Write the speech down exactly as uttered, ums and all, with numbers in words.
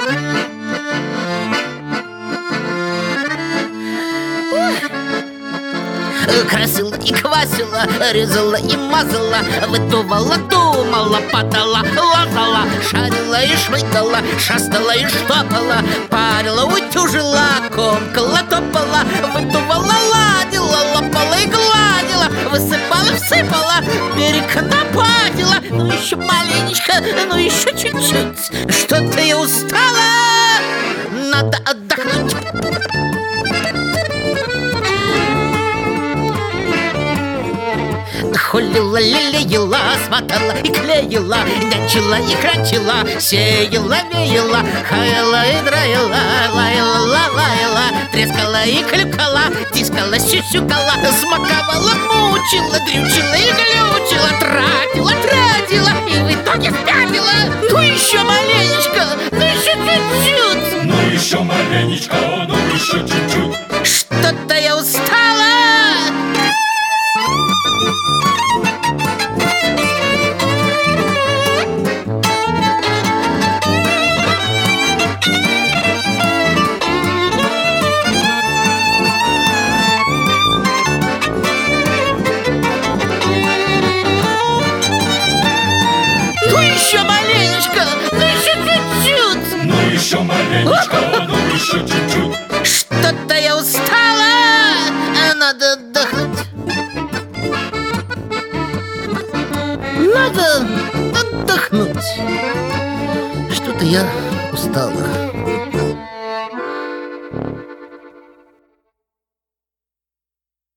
Красила и квасила, резала и мазала, вытувала, думала, падала, лазала, шарила и шмыкала, шастала и штопала, парила, утюжила, комкала, топала, вытувала, ладила, лопала и гладила, высыпала, всыпала, берег нападила. Ну еще маленечко, ну еще чуть-чуть. Что-то я устала, надо отдохнуть. Холила, лелеяла, смотала и клеила, нянчила и крачила, сеяла, веяла, хаяла и драила, лаяла, лаяла, трескала и клюкала, тискала, сюсюкала, смаковала, мучила, дрючила и глючила, тратила, тратила и в итоге спятила. Ну еще маленечко, ну еще чуть-чуть. Ну еще маленечко, ну еще чуть-чуть. Что-то я устала. Ну еще маленечко, ну еще чуть-чуть. Ну еще маленечко, ну еще чуть-чуть. Что-то я устала, надо отдохнуть. Надо отдохнуть. Что-то я устала.